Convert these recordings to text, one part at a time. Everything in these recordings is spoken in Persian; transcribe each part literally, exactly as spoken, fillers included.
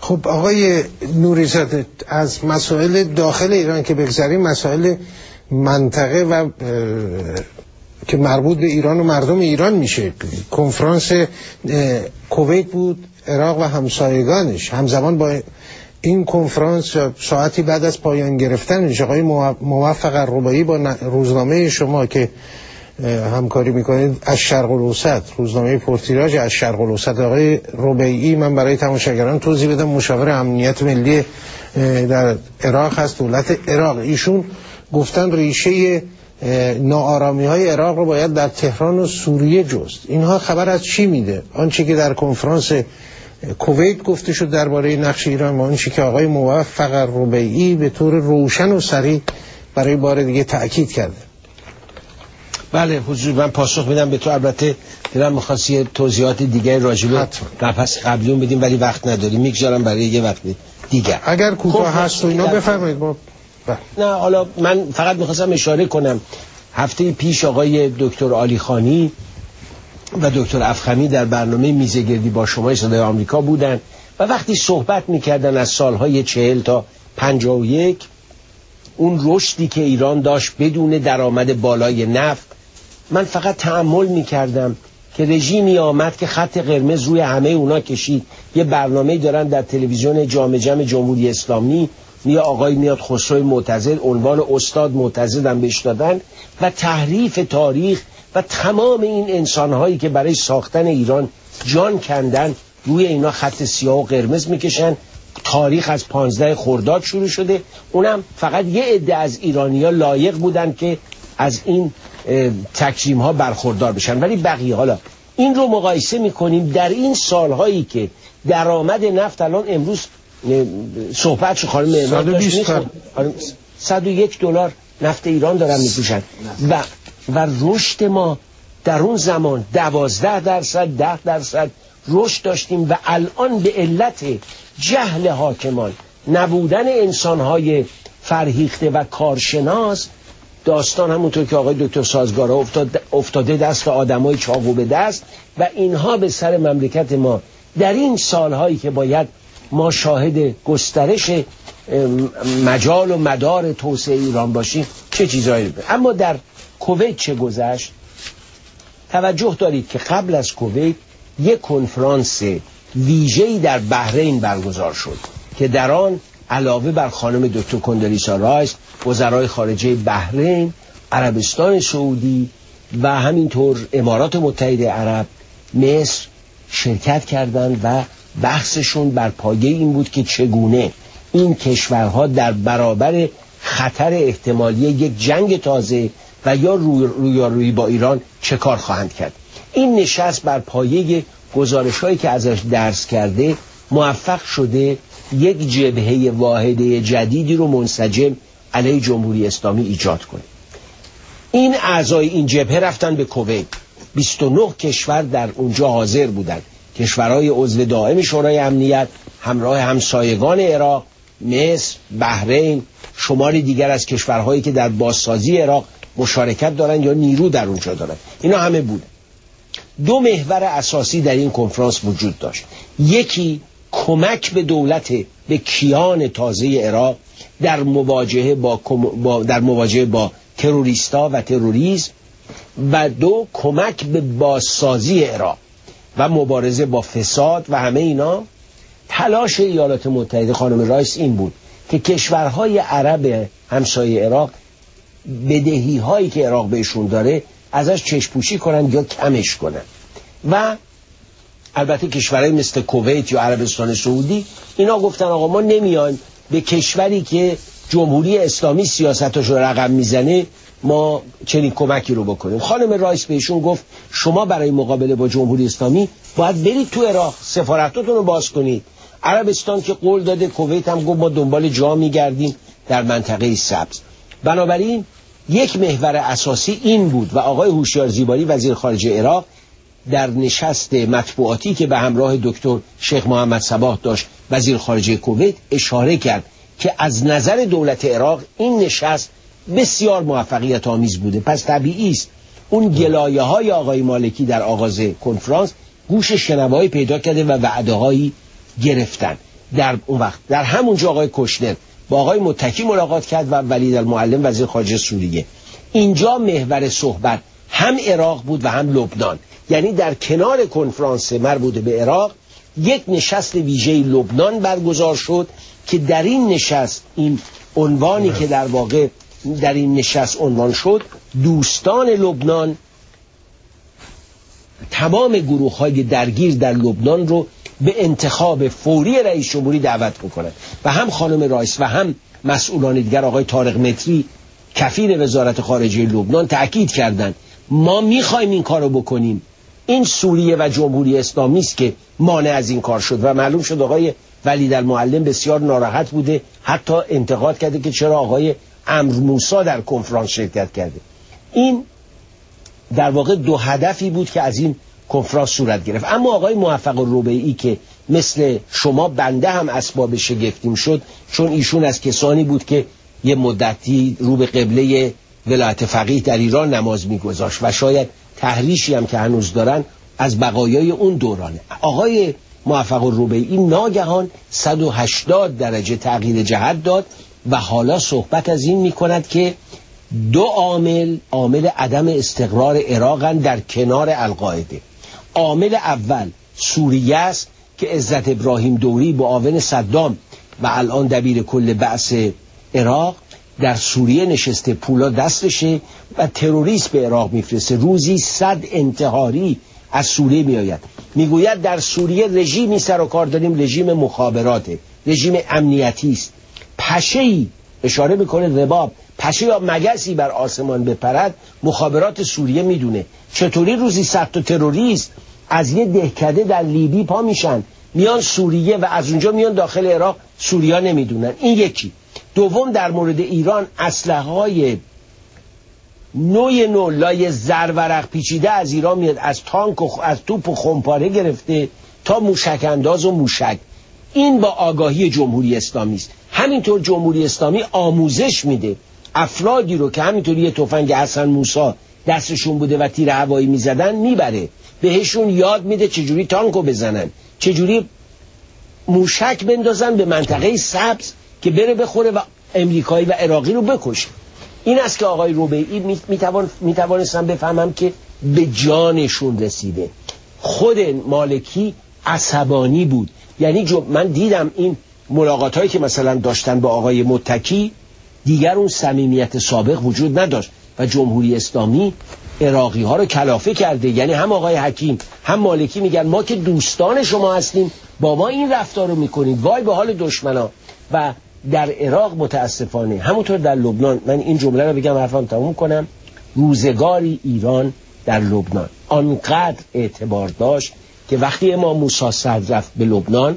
خب آقای نوری‌زاده، از مسائل داخل ایران که بگذاریم، مسائل منطقه و که مربوط به ایران و مردم ایران میشه. کنفرانس کویت بود، عراق و همسایگانش. همزمان با این کنفرانس ساعتی بعد از پایان گرفتنش آقای موفق الرباعی با روزنامه شما که همکاری میکنید از شرق الاوسط، روزنامه پرتیراژ از شرق الاوسط، آقای ربیعی، من برای تماشاگران توضیح بدم، مشاور امنیت ملی در عراق هست، دولت عراق. ایشون گفتن ریشه ناآرامی های عراق رو باید در تهران و سوریه جست. اینها خبر از چی میده؟ آنچه که در کنفرانس کویت گفته شد درباره نقش ایران و آنچه که آقای موفق الربیعی به طور روشن و صریح برای بار دیگه تأکید کرده. بله حضور، من پاسخ میدم به تو. البته دلم می‌خواستی توضیحات دیگه راجع به بحث قبلیون بدیم ولی وقت نداریم، میگذارم برای یه وقت دیگه. اگر کوتاه هست و اینا بفرمایید. ما نه، حالا من فقط می‌خواستم اشاره کنم هفته پیش آقای دکتر علیخانی و دکتر افخمی در برنامه میزگردی با شما صدای آمریکا بودن و وقتی صحبت میکردن از سالهای چهل تا پنجاه و یک، اون رشدی که ایران داشت بدون درآمد بالای نفت، من فقط تأمل میکردم که رژیمی آمد که خط قرمز روی همه اونا کشید. یه برنامه دارن در تلویزیون جام جم جمهوری اسلامی، یه آقای میاد خسرو معتزد، عنوان استاد معتزد هم بهش دادن و تحریف تاریخ و تمام این انسانهایی که برای ساختن ایران جان کندن روی اینا خط سیاه و قرمز میکشن. تاریخ از پانزده خرداد شروع شده، اونم فقط یه عده از ایرانی‌ها لایق بودن که از این تکریم ها برخوردار بشن، ولی بقیه. حالا این رو مقایسه میکنیم در این سالهایی که درآمد نفت الان امروز صحبت شو خانم معمار داشت صد و یک دلار نفت ایران دارن میفروشن و و رشد ما در اون زمان دوازده درصد ده درصد رشد داشتیم و الان به علت جهل حاکمان، نبودن انسانهای فرهیخته و کارشناس، داستان همونطور که آقای دکتر سازگارا افتاد افتاده دست آدمای چاقو به دست و اینها به سر مملکت ما در این سالهایی که باید ما شاهد گسترش مجال و مدار توسعه ایران باشیم چه چیزایی بود. اما در کویت چه گذشت؟ توجه دارید که قبل از کویت یک کنفرانس ویژه‌ای در بحرین برگزار شد که در آن علاوه بر خانم دکتر کندلیسا رایس، وزرای خارجه بحرین، عربستان سعودی و همینطور امارات متحده عرب، مصر شرکت کردند و بحثشون بر پایه این بود که چگونه این کشورها در برابر خطر احتمالی یک جنگ تازه و یا رویارویی با ایران چه کار خواهند کرد. این نشست بر پایه گزارش‌هایی که ازش درس کرده موفق شده یک جبهه واحده جدیدی رو منسجم علیه جمهوری اسلامی ایجاد کنه. این اعضای این جبهه رفتن به کویت. بیست و نه کشور در اونجا حاضر بودند، کشورهای عضو دائم شورای امنیت همراه همسایگان عراق، مصر، بحرین، شماری دیگر از کشورهایی که در بازسازی عراق مشارکت دارن یا نیرو در اونجا دارن. اینا همه بود. دو محور اساسی در این کنفرانس وجود داشت. یکی کمک به دولت، به کیان تازه عراق در مواجهه با, با در مواجهه با تروریستا و تروریسم، و دو کمک به بازسازی عراق و مبارزه با فساد و همه اینا. تلاش ایالات متحده خانم رایس این بود که کشورهای عرب همسایه عراق بدهی هایی که عراق بهشون داره ازش چشم‌پوشی کنن یا کمش کنن. و البته کشورهای مثل کویت یا عربستان سعودی اینا گفتن آقا ما نمیایم به کشوری که جمهوری اسلامی سیاستاشو رقم میزنه ما چنین کمکی رو بکنیم. خانم رایس بهشون گفت شما برای مقابله با جمهوری اسلامی باید برید تو عراق، سفارتتون رو باز کنید. عربستان که قول داده، کویت هم گفت ما دنبال جا میگردیم در منطقه سبز. بنابراین یک محور اساسی این بود و آقای هوشیار زیباری وزیر خارجه عراق در نشست مطبوعاتی که به همراه دکتر شیخ محمد صباح داشت وزیر خارجه کویت اشاره کرد که از نظر دولت عراق این نشست بسیار موفقیت آمیز بوده. پس طبیعی است اون گلایه های آقای مالکی در آغاز کنفرانس گوش شنوایی پیدا کرده و وعده هایی گرفتن. در اون وقت در همونجا آقای کوشنر با آقای متکی ملاقات کرد و ولید المعلم وزیر خارجه سوریه. اینجا محور صحبت هم عراق بود و هم لبنان، یعنی در کنار کنفرانس مربوط به عراق یک نشست ویژه لبنان برگزار شد که در این نشست این عنوانی که در واقع در این نشست عنوان شد، دوستان لبنان تمام گروه های درگیر در لبنان رو به انتخاب فوری رئیس جمهوری دعوت میکنند و هم خانم رایس و هم مسئولان دیگر آقای طارق متری کفیل وزارت خارجه لبنان تأکید کردند ما میخوایم این کارو بکنیم. این سوریه و جمهوری اسلامی است که مانع از این کار شد و معلوم شد آقای ولید المعلم بسیار ناراحت بوده، حتی انتقاد کرده که چرا آقای عمرو موسی در کنفرانس شرکت کرده. این در واقع دو هدفی بود که از این کنفرانس صورت گرفت. اما آقای موفق الربیعی که مثل شما بنده هم اسباب شگفتیم شد، چون ایشون از کسانی بود که یه مدتی رو به قبله ولایت فقیه در ایران نماز میگذاشت و شاید تحریشی هم که هنوز دارن از بقایای اون دورانه. آقای موفق الربیعی ناگهان صد و هشتاد درجه تغییر جهت داد و حالا صحبت از این میکند که دو عامل عامل عدم استقرار عراق در کنار القاعده. عامل اول سوریه است که عزت ابراهیم دوری معاون صدام و الان دبیر کل بعث عراق در سوریه نشسته، پولا دستشه و تروریست به عراق میفرسته. روزی صد انتحاری از سوریه میآید. میگوید در سوریه رژیمی سر و کار داریم، رژیم مخابراته، رژیم امنیتی است. پشه‌ای اشاره میکنه رباب، پشه یا مگسی بر آسمان بپرد مخابرات سوریه میدونه. چطوری روزی صد تا تروریست از یه دهکده در لیبی پا میشن میان سوریه و از اونجا میان داخل عراق، سوریا نمیدونن. این یکی. دوم در مورد ایران اسلحه های نوع نوع لای زرورق پیچیده از ایران میاد، از تانک و از توپ و خمپاره گرفته تا موشک انداز و موشک. این با آگاهی جمهوری اسلامی است. همینطور جمهوری اسلامی آموزش میده افرادی رو که همینطوری یه تفنگ حسن موسی دستشون بوده و تیر هوایی میزدن میبره بهشون یاد میده چجوری تانکو بزنن، چجوری موشک بندازن به منطقه سبز که بره بخوره و امریکایی و عراقی رو بکشه. این است که آقای ربیعی میتوان میتوانستم بفهمم که به جانشون رسیده. خود مالکی عصبانی بود. یعنی من دیدم این ملاقات هایی که مثلا داشتن با آقای متکی دیگر اون صمیمیت سابق وجود نداشت و جمهوری اسلامی عراقی ها رو کلافه کرده. یعنی هم آقای حکیم هم مالکی میگن ما که دوستان شما هستیم با ما این رفتار رو میکنید، وای به حال دشمنا. و در عراق متاسفانه همونطور در لبنان، من این جمله رو بگم حرفم تموم کنم، روزگاری ایران در لبنان آنقدر اعتبار داشت که وقتی امام موسی صدر رفت به لبنان،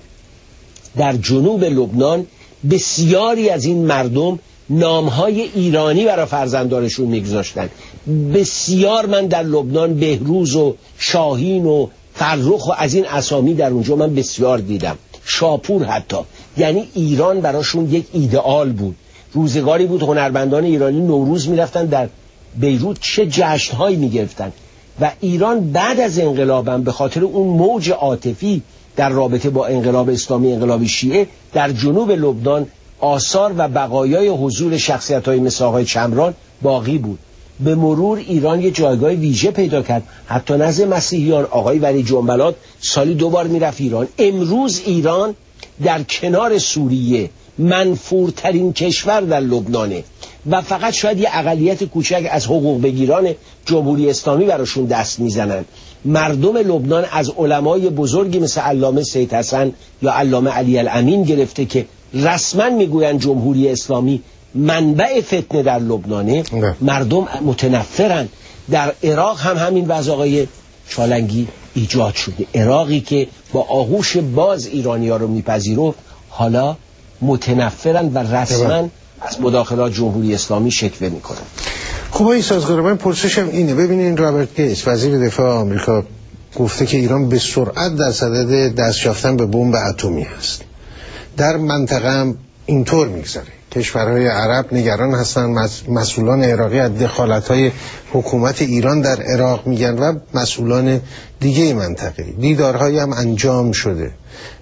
در جنوب لبنان بسیاری از این مردم نامهای ایرانی برای فرزندانشون میگذاشتن. بسیار من در لبنان بهروز و شاهین و فرخ و از این اسامی در اونجا من بسیار دیدم، شاپور حتی. یعنی ایران براشون یک ایدئال بود. روزگاری بود هنرمندان ایرانی نوروز میرفتن در بیروت چه جشنهایی میگرفتن و ایران بعد از انقلابم به خاطر اون موج عاطفی در رابطه با انقلاب اسلامی، انقلاب شیعه در جنوب لبنان آثار و بقایای حضور شخصیت‌های مثل آقای چمران باقی بود. به مرور ایران یه جایگاه ویژه پیدا کرد، حتی نزد مسیحیان. آقای ولی جنبلات سالی دو بار میرفت ایران. امروز ایران در کنار سوریه منفورترین کشور در لبنانه و فقط شاید یه اقلیت کوچک از حقوق بگیران جمهوری اسلامی براشون دست میزنن. مردم لبنان از علمای بزرگی مثل علامه سید حسن یا علامه علی الامین گرفته که رسما میگوین جمهوری اسلامی منبع فتنه در لبنانه، مردم متنفرن. در عراق هم همین وضع آقای چالنگی ایجاد شده. عراقی که با آغوش باز ایرانی‌ها رو میپذیرفت حالا متنفرن و رسما از مداخلات جمهوری اسلامی شکوه میکنن. خب این سازگار من پرسشم اینه، ببینین رابرت گیتس وزیر دفاع آمریکا گفته که ایران به سرعت در صدد دست یافتن به بمب اتمی است. در منطقه هم اینطور میگذره. کشورهای عرب نگران هستن، مسئولان عراقی از دخالت‌های حکومت ایران در عراق میگن و مسئولان دیگه منطقه. دیدارهایی هم انجام شده.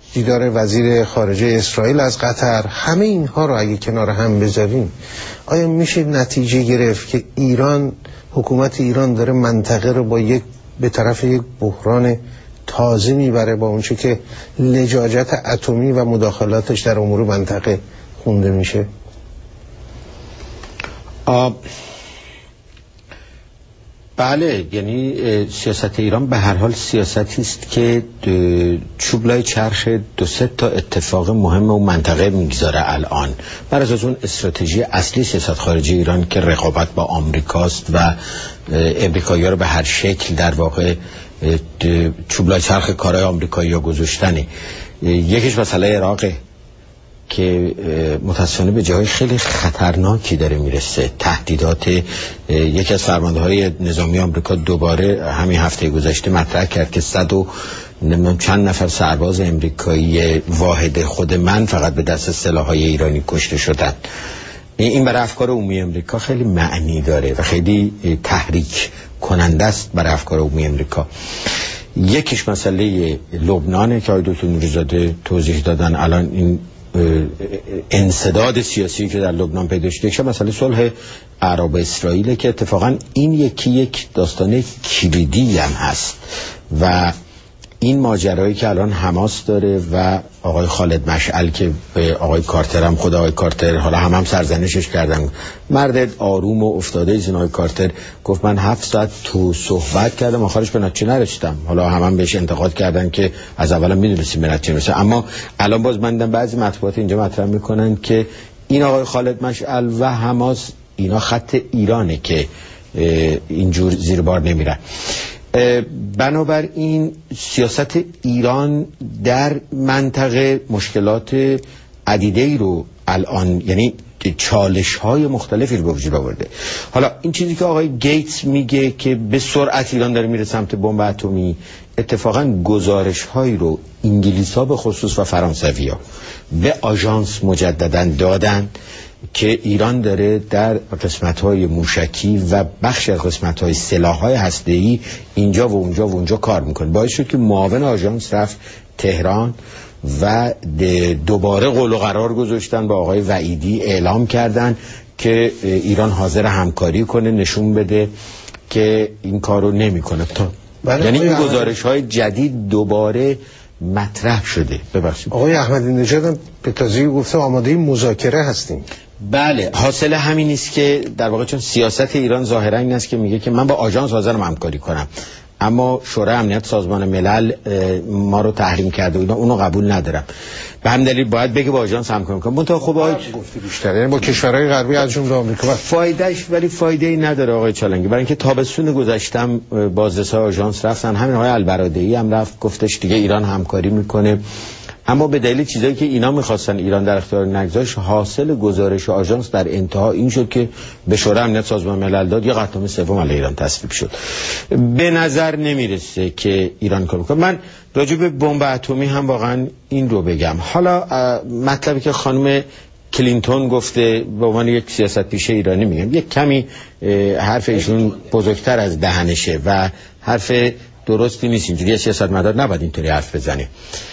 دیدار وزیر خارجه اسرائیل از قطر، همه اینها رو اگه کنار هم بذاریم آیا میشه نتیجه گرفت که ایران، حکومت ایران داره منطقه رو با یک به طرف یک بحران تازه میبره با اونچه که لجاجت اتمی و مداخلاتش در امور منطقه خونده میشه؟ آب بله، یعنی سیاست ایران به هر حال سیاستی است که چوبلای چرخ دو سه تا اتفاق مهم و منطقه میگذاره الان. بر اساس اون استراتژی اصلی سیاست خارجی ایران که رقابت با آمریکاست و امریکایی‌ها رو به هر شکل در واقع چوبلای چرخ کارهای آمریکایی‌ها گذاشتنه. یکیش مسئله عراقه که متاسفانه به جای خیلی خطرناکی داره میرسه. تهدیدات، یکی از فرمانده‌های نظامی آمریکا دوباره همین هفته گذشته مطرح کرد که صد و نمیدونم چند نفر سرباز امریکایی واحد خود من فقط به دست سلاح‌های ایرانی کشته شدن. این برای افکار عمومی امریکا خیلی معنی داره و خیلی تحریک کننده است برای افکار عمومی امریکا. یکیش مسئله لبنانه که آقای دکتر نوری‌زاده توضیح دادن. الان این انسداد سیاسی که در لبنان پیدا شده، یک مسئله صلح عرب اسرائیل که اتفاقا این یکی یک داستان کلیدی هم هست و این ماجرایی که الان حماس داره و آقای خالد مشعل که به آقای کارتر هم خود آقای کارتر حالا هم هم سرزنشش کردن، مرد آروم و افتاده ایزین آقای کارتر گفت من هفت ساعت تو صحبت کردم آخرش به نتیجه نرسیدم. حالا هم هم بهش انتقاد کردن که از اول میدونستیم به نتیجه میرسه، اما الان باز من دیدم بعضی مطبوعات اینجا مطرح میکنن که این آقای خالد مشعل و حماس اینا خط ایرانه که اینجور زیر بار نمیرن. بنابراین سیاست ایران در منطقه مشکلات عدیده‌ای رو الان، یعنی چالش های مختلفی رو به وجود آورده. حالا این چیزی که آقای گیتس میگه که به سرعت ایران داره میره سمت بمب اتمی، اتفاقا گزارش هایی رو انگلیس ها به خصوص و فرانسوی ها به آژانس مجددا دادن که ایران داره در قسمت‌های موشکی و بخش از قسمت‌های سلاح‌های هسته‌ای اینجا و اونجا و اونجا کار میکنه. باعث شد که معاون آژانس رفت تهران و دوباره قول و قرار گذاشتن با آقای وعیدی، اعلام کردن که ایران حاضر همکاری کنه، نشون بده که این کارو نمیکنه. یعنی این گزارش‌های جدید دوباره مطرح شده. ببخشید آقای احمدی نژاد به تازگی گفته آماده مذاکره هستیم. بله، حاصل همین است که در واقع چون سیاست ایران ظاهرا این است که میگه که من با آژانس حاضرم همکاری کنم، اما شورای امنیت سازمان ملل ما رو تحریم کرده و اینا اونو قبول ندارم، به همین دلیل باید بگه با آژانس همکاری کنم. منتها خب آقای گفته بیشتر یعنی با کشورهای غربی از جمله آمریکا فایدهش ولی فایده ای نداره آقای چالنگی، برای اینکه تابستون گذشتم بازرسای آژانس رفتن، همین آقای البرادعی هم رفت گفتش دیگه ایران همکاری میکنه، اما به دلیل چیزایی که اینا میخواستن ایران در اختیار نگذاشت، حاصل گزارش آژانس در انتها این شد که به شورای امنیت سازمان ملل داد، یا قطعنامه سوم علیه ایران تصویب شد. به نظر نمیرسه که ایران کار کنه. من راجع به بمب اتمی هم واقعا این رو بگم. حالا مطلبی که خانم کلینتون گفته به عنوان یک سیاست پیشه ایرانی میگم، یک کمی حرف ایشون بزرگتر از دهنشه و حرف درستی نیست. اینجوری سیاستمدار نباید اینطوری حرف بزنه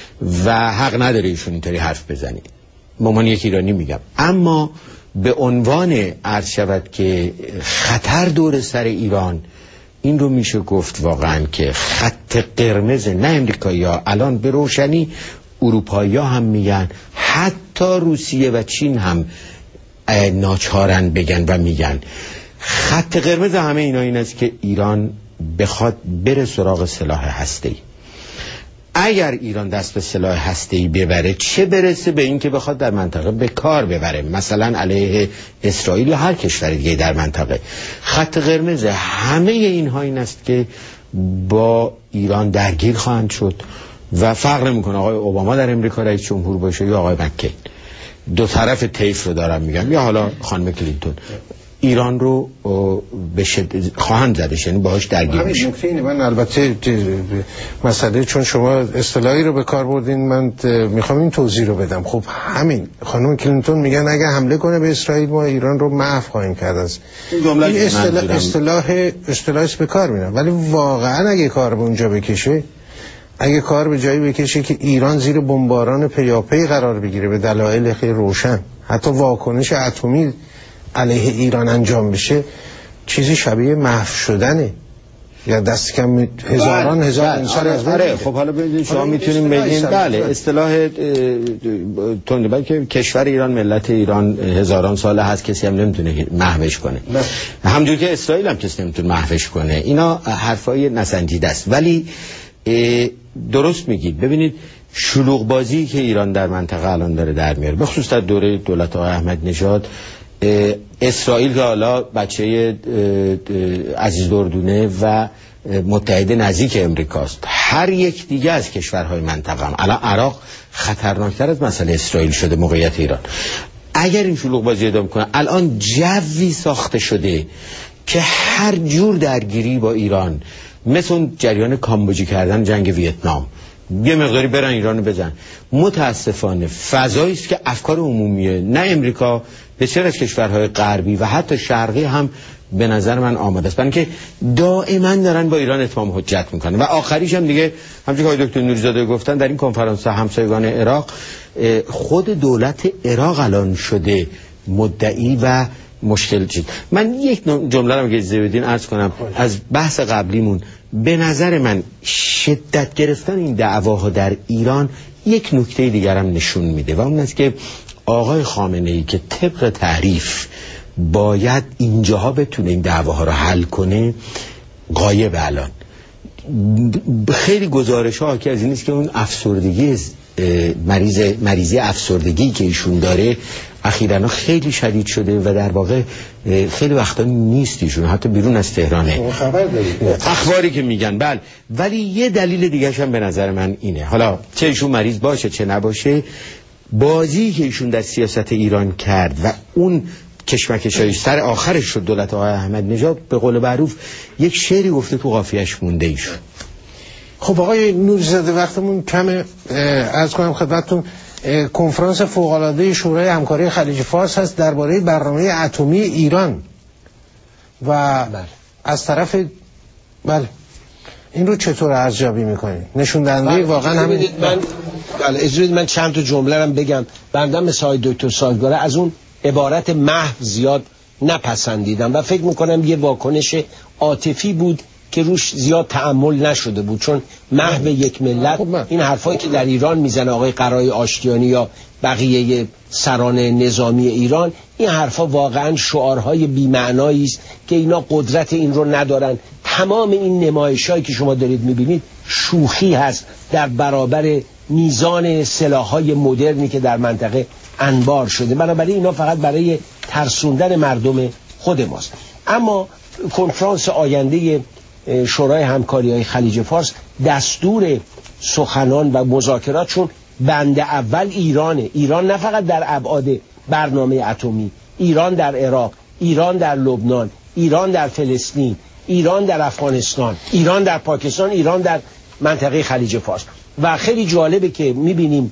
و حق نداره ایشون اینطوری حرف بزنی، به عنوان یک ایرانی میگم. اما به عنوان عرض شود که خطر دور سر ایران، این رو میشه گفت واقعا که خط قرمز نه امریکایی ها، الان به روشنی اروپایی ها هم میگن، حتی روسیه و چین هم ناچارن بگن و میگن خط قرمز همه اینا این است که ایران بخواد بره سراغ سلاح هسته‌ای. اگر ایران دست به سلاح هسته‌ای ببره، چه برسه به این که بخواد در منطقه به کار ببره، مثلا علیه اسرائیل یا هر کشور دیگه در منطقه. خط قرمز همه اینها این است که با ایران درگیر خواهند شد و فرق نمیکنه آقای اوباما در امریکا رئیس جمهور باشه یا آقای مکین، دو طرف طیف رو دارم میگم، یا حالا خانم کلینتون، ایران رو به شدت خواهند زدش، یعنی باهاش درگیر میشه. من البته مسئله چون شما اصطلاحی رو به کار بردین، من میخوام این توضیح رو بدم. خب همین خانم کلینتون میگن اگه حمله کنه به اسرائیل ما ایران رو محو خواهیم کرد. از این اصطلاح اصطلاح اصطلاحی به کار میرن، ولی واقعا اگه کار به اونجا بکشه اگه کار به جایی بکشه که ایران زیر بمباران پیاپی قرار بگیره به دلایل خیلی روشن، حتی واکنش اتمی علیه ایران انجام بشه، چیزی شبیه محو شدنه، یا دست کم هزاران هزار انسان از بین. خب حالا ببینید شما میتونیم بگین بله اصطلاح تندبای که کشور ایران، ملت ایران هزاران ساله هست، کسی هم نمیتونه محوش کنه، همونجور که اسرائیل هم کسی نمیتونه محوش کنه. اینا حرفای نسنجیده است. ولی درست میگید. ببینید شلوغ بازی که ایران در منطقه الان داره در میاره، به خصوص در دوره دولت آقای احمدی نژاد، اسرائیل که حالا بچه عزیز دردونه و متحد نزدیک امریکاست، هر یک دیگه از کشورهای منطقه هم الان عراق خطرناکتر از مسئله اسرائیل شده موقعیت ایران. اگر این شلوغ بازی ادامه کنه، الان جوی ساخته شده که هر جور درگیری با ایران، مثل اون جریان کامبوجی کردن جنگ ویتنام، یه مقداری برن ایرانو بزن. متاسفانه فضایی است که افکار عمومیه، نه امریکا، بسیار از کشورهای غربی و حتی شرقی هم به نظر من آماده است، برای اینکه دائما دارن با ایران اتمام حجت میکنن. و آخریش هم دیگه همونجوری که آقای دکتر نوری‌زاده گفتن در این کنفرانس همسایگان عراق، خود دولت عراق الان شده مدعی و مشکل چیز. من یک جمله رو اگه اجازه بدین عرض کنم از بحث قبلیمون. به نظر من شدت گرفتن این دعواها در ایران یک نکته دیگر هم نشون میده و اون است که آقای خامنه‌ای که طبق تعریف باید اینجاها بتونه این دعواها رو حل کنه، غایب الان. خیلی گزارش ها که از این است که اون افسردگی مریض مریضی افسردگی که ایشون داره اخیراً خیلی شدید شده و در واقع خیلی وقتا نیست ایشون، حتی بیرون از تهرانه. اخباری که میگن بله. ولی یه دلیل دیگه هم به نظر من اینه، حالا چه ایشون مریض باشه چه نباشه، بازی که ایشون در سیاست ایران کرد و اون کشمکشای سر آخرش شد دولت آقای احمدی نژاد، به قول معروف یک شعری گفته تو قافیه‌اش مونده ایشون. خب آقای نوری‌زاده وقتمون کمه، عرض کنم خدمتتون کنفرانس فوق‌العاده شورای همکاری خلیج فارس هست درباره برنامه اتمی ایران و بله. از طرف بله این رو چطور ارزیابی میکنید؟ نشون دهنده واقعا همین. من بله اجازه من چند تا جمله رو بگم. بنده مثل آقای دکتر سازگاره از اون عبارت محو زیاد نپسندیدم و فکر میکنم یه واکنش عاطفی بود که روش زیاد تأمل نشده بود، چون محو یک ملت، این حرفایی که در ایران میزنه آقای قرای آشتیانی یا بقیه سران نظامی ایران، این حرفا واقعا شعارهای بی‌معنایی است که اینا قدرت این رو ندارن. تمام این نمایشایی که شما دارید میبینید شوخی هست در برابر میزان سلاح‌های مدرنی که در منطقه انبار شده. بنابراین اینا فقط برای ترسوندن مردم خود ماست. اما کنفرانس آینده شورای همکاری‌های خلیج فارس دستور سخنان و مذاکراتشون بند اول ایرانه. ایران نه فقط در ابعاد برنامه اتمی، ایران در عراق، ایران در لبنان، ایران در فلسطین، ایران در افغانستان، ایران در پاکستان، ایران در منطقه خلیج فارس. و خیلی جالبه که میبینیم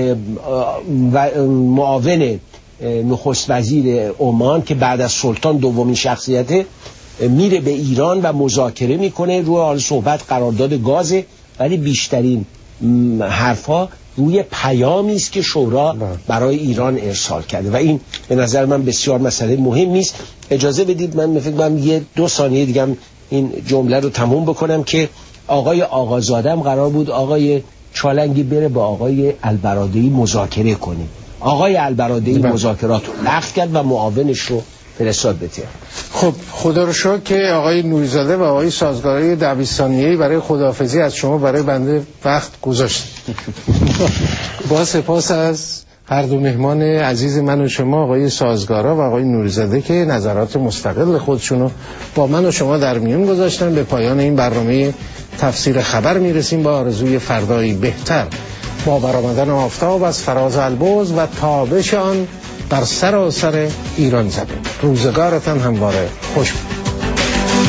معاون نخست وزیر عمان که بعد از سلطان دومین شخصیته میره به ایران و مذاکره میکنه روی حال صحبت قرارداد گازه، ولی بیشترین حرفا روی پیامی است که شورا برای ایران ارسال کرده و این به نظر من بسیار مسئله مهمی است. اجازه بدید من فکر کنم یه دو ثانیه دیگه این جمله رو تموم بکنم که آقای آقازاده هم قرار بود آقای چالنگی بره با آقای البرادعی مذاکره کنه. آقای البرادعی مذاکرات رو لغو کرد و معاونش رو فرستاد به تهران. خب خدا رو شکر که آقای نوری‌زاده و آقای سازگاری ده بیست ثانیه‌ای برای خداحافظی از شما برای بنده وقت گذاشت. با سپاس از هر دو مهمان عزیز من و شما، آقای سازگارا و آقای نوری‌زاده که نظرات مستقل خودشونو با من و شما در میون گذاشتن. به پایان این برنامه تفسیر خبر میرسیم با آرزوی فردایی بهتر، با برآمدن آفتاب از فراز البرز و تابش آن در سراسر ایران زمین. روزگارتان همواره خوش.